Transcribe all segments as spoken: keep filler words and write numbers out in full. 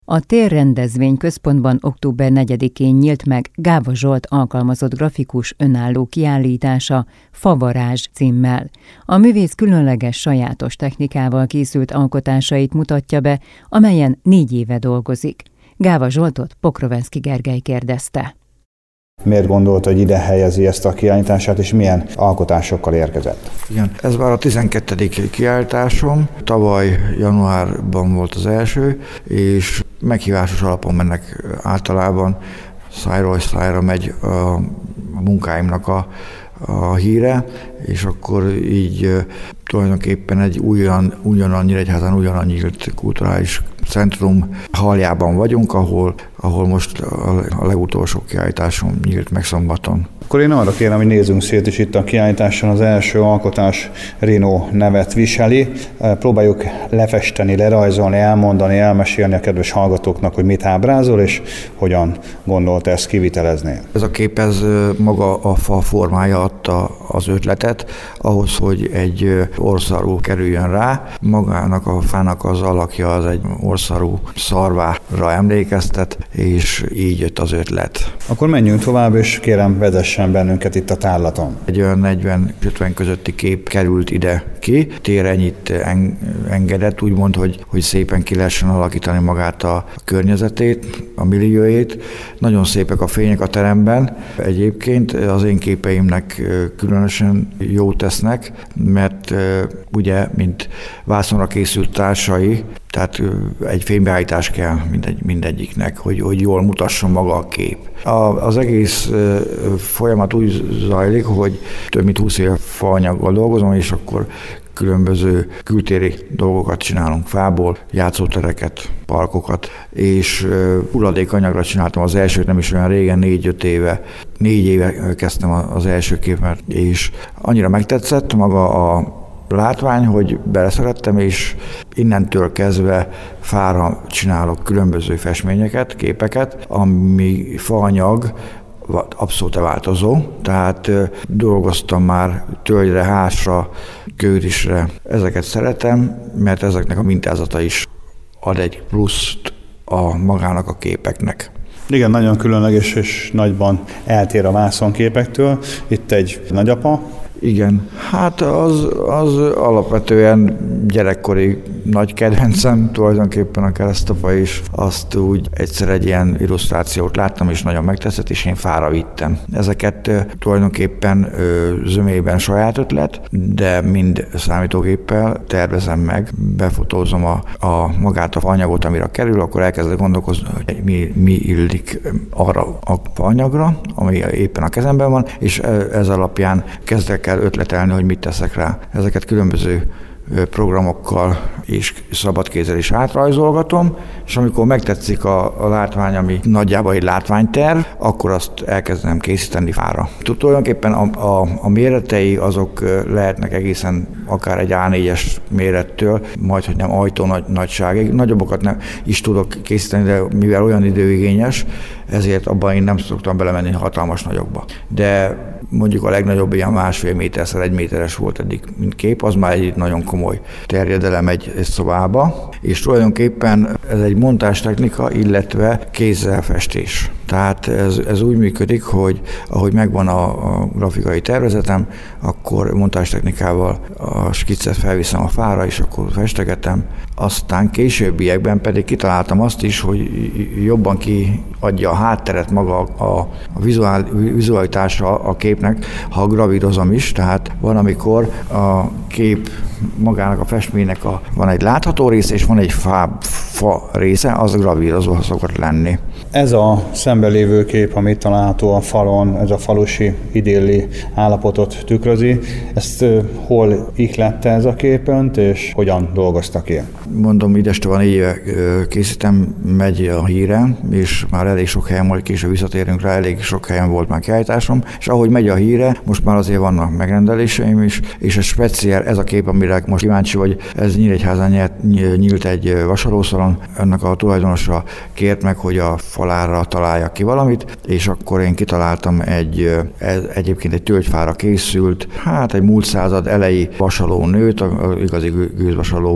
A Térrendezvény Központban október negyedikén nyílt meg Gáva Zsolt alkalmazott grafikus önálló kiállítása Favarázs címmel. A művész különleges sajátos technikával készült alkotásait mutatja be, amelyen négy éve dolgozik. Gáva Zsoltot Pokrovenszky Gergely kérdezte. Miért gondolt, hogy ide helyezi ezt a kiállítását, és milyen alkotásokkal érkezett? Igen, ez már a tizenkettedik kiállításom. Tavaly januárban volt az első, és meghívásos alapon mennek általában. Szájról szájra megy a munkáimnak a, a híre, és akkor így tulajdonképpen egy ugyan, ugyanan Nyíregyházán ugyanan nyílt kulturális centrum haljában vagyunk, ahol, ahol most a, a legutolsó kiállításom nyílt meg szombaton. Akkor én arra kérem, hogy nézzünk szét is itt a kiállításon. Az első alkotás Rino nevet viseli. Próbáljuk lefesteni, lerajzolni, elmondani, elmesélni a kedves hallgatóknak, hogy mit ábrázol, és hogyan gondolta ezt kivitelezni. Ez a kép, ez maga a fa formája adta az ötletet ahhoz, hogy egy orszarú kerüljön rá. Magának a fának az alakja az egy orszarú szarvára emlékeztet, és így jött az ötlet. Akkor menjünk tovább, és kérem, vezessen bennünket itt a tárlaton. Egy olyan negyven-ötven közötti kép került ide ki. Tér ennyit engedett, úgymond, hogy, hogy szépen ki lehessen alakítani magát a környezetét, a milliójét. Nagyon szépek a fények a teremben. Egyébként az én képeimnek különösen jót tesznek, mert ugye, mint vászonra készült társai, tehát egy fénybeállítás kell mindegy, mindegyiknek, hogy, hogy jól mutasson maga a kép. A, az egész folyamat úgy zajlik, hogy több mint húsz év faanyaggal dolgozom, és akkor különböző kültéri dolgokat csinálunk fából, játszótereket, parkokat, és hulladékanyagra csináltam az elsőt, nem is olyan régen, négy-öt éve. Négy éve kezdtem az első képet, és annyira megtetszett maga a látvány, hogy beleszerettem, és innentől kezdve fára csinálok különböző festményeket, képeket, ami faanyag, abszolút változó, tehát dolgoztam már tölgyre, házra, kőrisre. Ezeket szeretem, mert ezeknek a mintázata is ad egy pluszt a magának a képeknek. Igen, nagyon különleges és nagyban eltér a vászonképektől. Itt egy nagyapa. Igen, hát az, az alapvetően gyerekkori nagy kedvencem, tulajdonképpen a keresztapa is. Azt úgy egyszer egy ilyen illusztrációt láttam, és nagyon megtetszett, és én fára vittem. Ezeket tulajdonképpen zömében saját ötlet, de mind számítógéppel tervezem meg, befotózom a, a magát a faanyagot, amire kerül, akkor elkezdek gondolkozni, hogy mi, mi illik arra a faanyagra, ami éppen a kezemben van, és ez alapján kezdek el ötletelni, hogy mit teszek rá. Ezeket különböző programokkal és szabadkézzel is átrajzolgatom, és amikor megtetszik a, a látvány, ami nagyjából egy látványterv, akkor azt elkezdem készíteni fára. Tulajdonképpen a, a, a méretei azok lehetnek egészen akár egy á négyes mérettől, majd hogy nem ajtó nagy, nagyságig. Nagyobbakat nem is tudok készíteni, de mivel olyan időigényes, ezért abban én nem szoktam belemenni hatalmas nagyokba. De mondjuk a legnagyobb ilyen másfél méterszer egy méteres volt eddig, mint kép, az már egy nagyon komoly terjedelem egy, egy szobába, és tulajdonképpen ez egy montástechnika, illetve kézzelfestés. Tehát ez, ez úgy működik, hogy ahogy megvan a, a grafikai tervezetem, akkor montástechnikával a skiccet felviszem a fára, és akkor festegetem. Aztán későbbiekben pedig kitaláltam azt is, hogy jobban kiadja a hátteret maga a, a vizuál, vizualitásra a képnek, ha gravírozom is, tehát van, amikor a kép magának a festménynek a, van egy látható része, és van egy fa, fa része, az gravírozva szokott lenni. Ez a szemben lévő kép, amit található a falon, ez a falusi idilli állapotot tükrözi. Ezt uh, hol ihlette ez a kép önt, és hogyan dolgozta ki? Mondom, idestől van éve készítem, megy a híre, és már elég sok helyen, majd később visszatérünk rá, elég sok helyen volt már kiállításom, és ahogy megy a híre, most már azért vannak megrendeléseim is, és ez speciál, ez a kép, amire most kíváncsi vagy, ez Nyíregyházán nyílt egy vasalószalon, ennek a tulajdonosa kért meg, hogy a falára találja ki valamit, és akkor én kitaláltam egy, ez egyébként egy tölgyfára készült, hát egy múlt század elejé vasaló nőt, igazi gőzvasalóval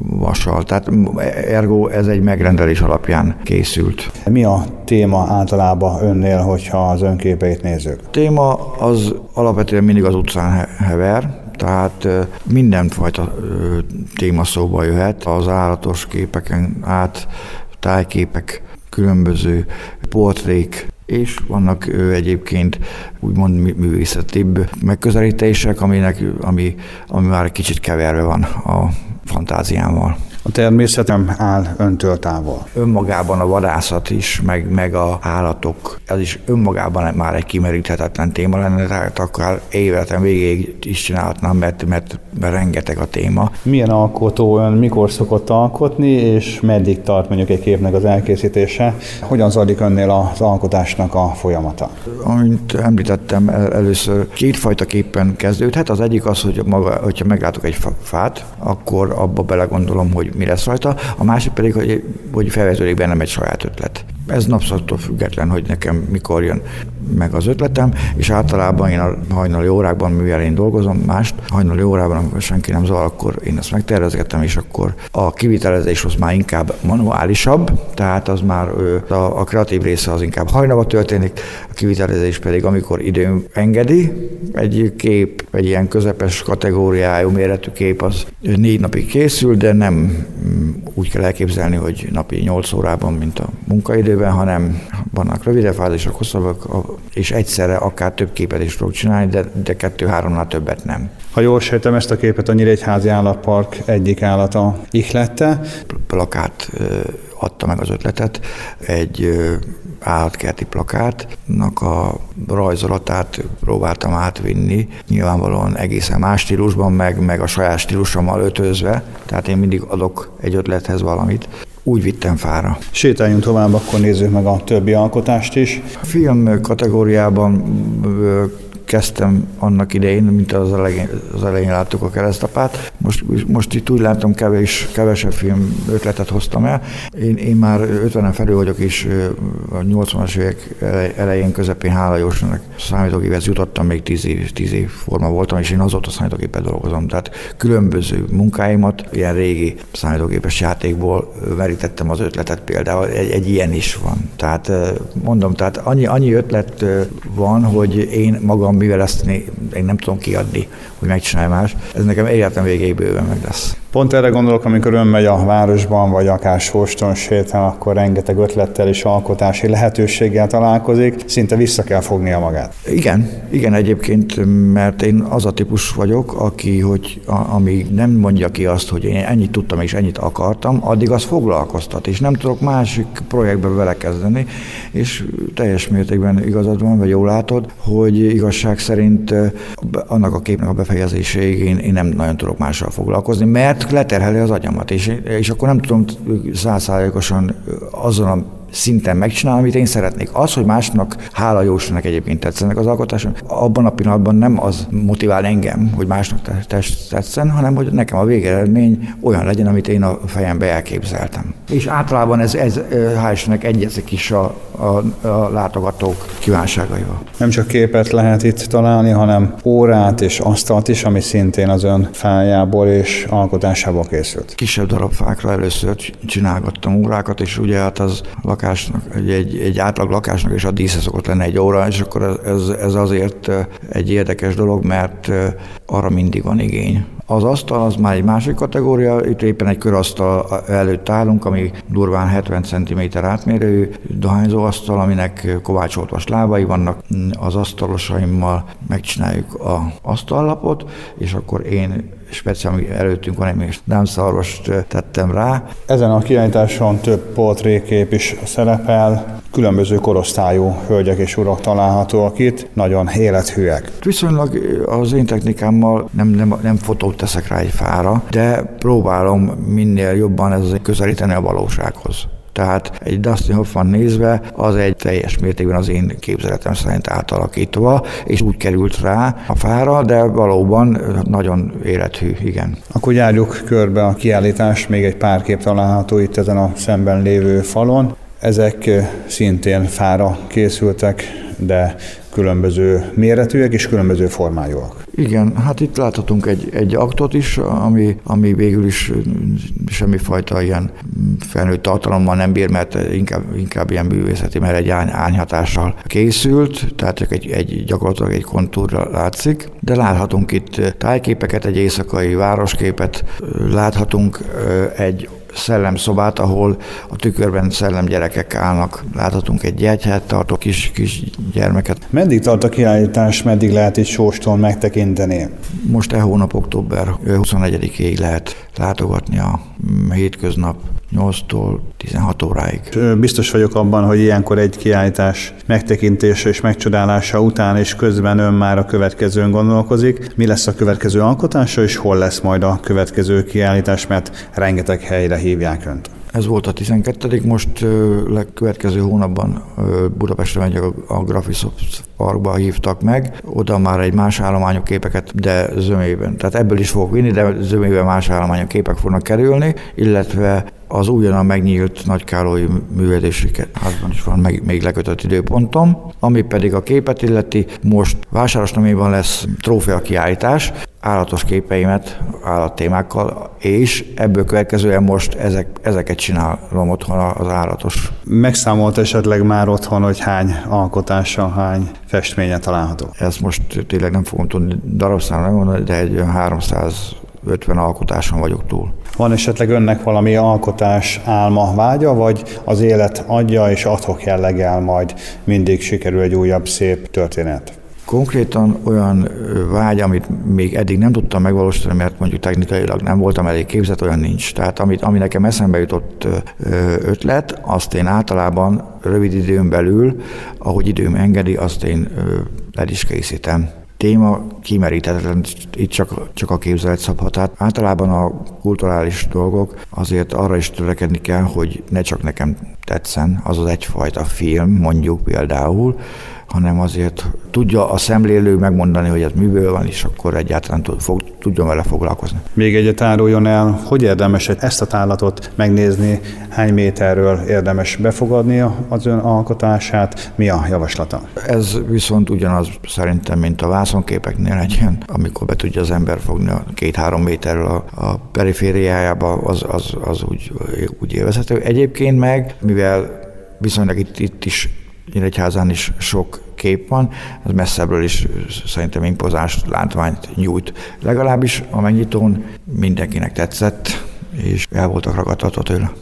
vassal. Tehát ergo ez egy megrendelés alapján készült. Mi a téma általában önnél, hogyha az önképeit nézzük? A téma az alapvetően mindig az utcán hever, tehát mindenfajta téma szóba jöhet, az állatos képeken át, tájképek, különböző portrék, és vannak egyébként úgymond művészetibb megközelítések, aminek, ami, ami már kicsit keverve van a fantáziámmal. A természet nem áll öntől távol. Önmagában a vadászat is, meg, meg a állatok, ez is önmagában már egy kimeríthetetlen téma lenne, tehát akár életem végéig is csinálhatnám, mert, mert, mert rengeteg a téma. Milyen alkotó ön, mikor szokott alkotni, és meddig tart mondjuk egy képnek az elkészítése? Hogyan zajlik önnél az alkotásnak a folyamata? Amint említettem el, először, kétfajta képen kezdődhet. Az egyik az, hogy maga, hogyha meglátok egy fát, akkor abba belegondolom, hogy mi lesz rajta, a másik pedig, hogy, hogy felvetődik bennem egy saját ötlet. Ez napszaktól független, hogy nekem mikor jön meg az ötletem, és általában én a hajnali órákban, mivel én dolgozom mást, hajnali órában, amikor senki nem zavar, akkor én ezt megtervezgetem, és akkor a kivitelezés az már inkább manuálisabb, tehát az már a, a kreatív része az inkább hajnalban történik, a kivitelezés pedig, amikor időm engedi, egy kép, egy ilyen közepes kategóriájú méretű kép az négy napig készül, de nem úgy kell elképzelni, hogy napi nyolc órában, mint a munkaidőben, hanem vannak rövidebb fázisok, hosszabbak, és egyszerre akár több képet is tudok csinálni, de, de kettő-háromnál többet nem. Ha jól sejtem, ezt a képet a Nyíregyházi Állatpark egyik állata ihlette. Plakát adta meg az ötletet, egy állatkerti plakátnak a rajzolatát próbáltam átvinni, nyilvánvalóan egészen más stílusban, meg, meg a saját stílusommal ötözve, tehát én mindig adok egy ötlethez valamit. Úgy vittem fára. Sétáljunk tovább, akkor nézzük meg a többi alkotást is. A film kategóriában kezdtem annak idején, mint az elején, az elején láttuk a Keresztapát. Most, most itt úgy látom, kevés, kevesebb film ötletet hoztam el. Én, én már ötvenen felül vagyok, és a nyolcvanas évek elején, közepén hála Jósnak számítógéphez jutottam, még tíz év, tíz év forma voltam, és én azóta számítógéppel dolgozom. Tehát különböző munkáimat ilyen régi számítógépes játékból merítettem az ötletet, például egy, egy ilyen is van. Tehát mondom, tehát annyi, annyi ötlet van, hogy én magam, mivel ezt én nem tudom kiadni, hogy megcsinálj más, ez nekem életem végéig bőven meg lesz. Pont erre gondolok, amikor ön megy a városban, vagy akár Sóston sétál, akkor rengeteg ötlettel és alkotási lehetőséggel találkozik, szinte vissza kell fognia magát. Igen, igen egyébként, mert én az a típus vagyok, aki, hogy a, amíg nem mondja ki azt, hogy én ennyit tudtam és ennyit akartam, addig az foglalkoztat, és nem tudok másik projektbe belekezdeni, és teljes mértékben igazad van, vagy jól látod, hogy igazság szerint annak a képnek a befejezéséig én, én nem nagyon tudok mással foglalkozni, mert leterheli az agyamat, és, és akkor nem tudom százszázalékosan azon a szinten megcsinálni, amit én szeretnék. Az, hogy másnak, hála Jósnak egyébként tetszenek az alkotáson, abban a pillanatban nem az motivál engem, hogy másnak tetszen, hanem hogy nekem a végeredmény olyan legyen, amit én a fejembe elképzeltem. És általában ez, ez hál' Istennek egyezik is a, a, a látogatók kívánságaival. Nem csak képet lehet itt találni, hanem órát és asztalt is, ami szintén az ön fájából és alkotásából készült. Kisebb darabfákra először csinálgattam órákat, és ugye hát az lakásnak, egy, egy átlag lakásnak és a dísze szokott lenni egy óra, és akkor ez, ez azért egy érdekes dolog, mert arra mindig van igény. Az asztal az már egy másik kategória, itt éppen egy körasztal előtt állunk, ami durván hetven centiméter átmérőjű dohányzó asztal, aminek kovácsolt vas lábai vannak. Az asztalosaimmal megcsináljuk az asztallapot, és akkor én speciál, ami előttünk van, egy dámszarvast tettem rá. Ezen a kiállításon több portrékép is szerepel, különböző korosztályú hölgyek és urak találhatóak itt, nagyon élethűek. Viszonylag az én technikámmal nem, nem, nem fotót teszek rá egy fára, de próbálom minél jobban ez közelíteni a valósághoz. Tehát egy Dustin Hoffman nézve, az egy teljes mértékben az én képzeletem szerint átalakítva, és úgy került rá a fára, de valóban nagyon élethű, igen. Akkor járjuk körbe a kiállítást, még egy pár kép található itt ezen a szemben lévő falon. Ezek szintén fára készültek, de különböző méretűek és különböző formájúak. Igen, hát itt láthatunk egy, egy aktot is, ami, ami végül is semmifajta ilyen felnőtt tartalommal nem bír, mert inkább, inkább ilyen művészeti, mert egy ány, ányhatással készült, tehát csak egy, egy gyakorlatilag egy kontúrra látszik, de láthatunk itt tájképeket, egy éjszakai városképet, láthatunk egy szellemszobát, ahol a tükörben szellemgyerekek állnak. Láthatunk egy gyertyát tartó kis, kis gyermeket. Meddig tart a kiállítás, meddig lehet itt sóstól megtekinteni? Most e hónap október huszonegyedikéig lehet látogatni a hétköznap nyolctól tizenhat óráig. Biztos vagyok abban, hogy ilyenkor egy kiállítás megtekintése és megcsodálása után és közben ön már a következőn gondolkozik. Mi lesz a következő alkotása, és hol lesz majd a következő kiállítás, mert rengeteg helyre hívják önt. Ez volt a tizenkettedik most következő hónapban Budapestre megy a Graphisoft Parkba hívtak meg, oda már egy más állományú képeket, de zömében. Tehát ebből is fogok vinni, de zömében más állományú képek fognak kerülni, illetve az újonnan megnyílt Nagykároly művelési házban is van meg, még lekötött időpontom, ami pedig a képet illeti. Most Vásárosnaméban lesz trófea kiállítás, állatos képeimet állattémákkal, és ebből következően most ezek, ezeket csinálom otthon az állatos. Megszámolt esetleg már otthon, hogy hány alkotása, hány festménye található? Ezt most tényleg nem fogom tudni darabszámra megmondani, de egy háromszázötven alkotáson vagyok túl. Van esetleg önnek valami alkotás álma, vágya, vagy az élet adja és ad-hoc jelleggel majd mindig sikerül egy újabb szép történet? Konkrétan olyan vágy, amit még eddig nem tudtam megvalósítani, mert mondjuk technikailag nem voltam elég képzett, olyan nincs. Tehát amit, ami nekem eszembe jutott ötlet, azt én általában rövid időn belül, ahogy időm engedi, azt én el is készítem. Téma kimeríthetetlen, itt csak, csak a képzelet szabhat. Tehát általában a kulturális dolgok azért arra is törekedni kell, hogy ne csak nekem tetszen, az az egyfajta film, mondjuk például, hanem azért tudja a szemlélő megmondani, hogy ez miből van, és akkor egyáltalán tud, fog, tudjon vele foglalkozni. Még egyet áruljon el, hogy érdemes ezt a tárlatot megnézni, hány méterről érdemes befogadni az ön alkotását, mi a javaslata? Ez viszont ugyanaz szerintem, mint a vászonképeknél egy ilyen, amikor be tudja az ember fogni a két-három méterről a, a perifériájába, az, az, az úgy, úgy élvezhető. Egyébként meg, mivel viszonylag itt, itt is Nyíregyházán is sok kép van, ez messzebbről is szerintem impozáns látványt nyújt. Legalábbis a megnyitón mindenkinek tetszett, és el voltak ragadtatva tőle.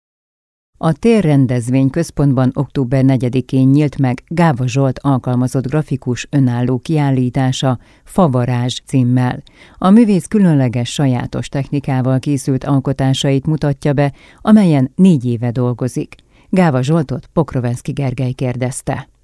A Térrendezvény Központban október negyedikén nyílt meg Gáva Zsolt alkalmazott grafikus önálló kiállítása Favarázs címmel. A művész különleges sajátos technikával készült alkotásait mutatja be, amelyen négy éve dolgozik. Gáva Zsoltot Pokrovensky Gergely kérdezte.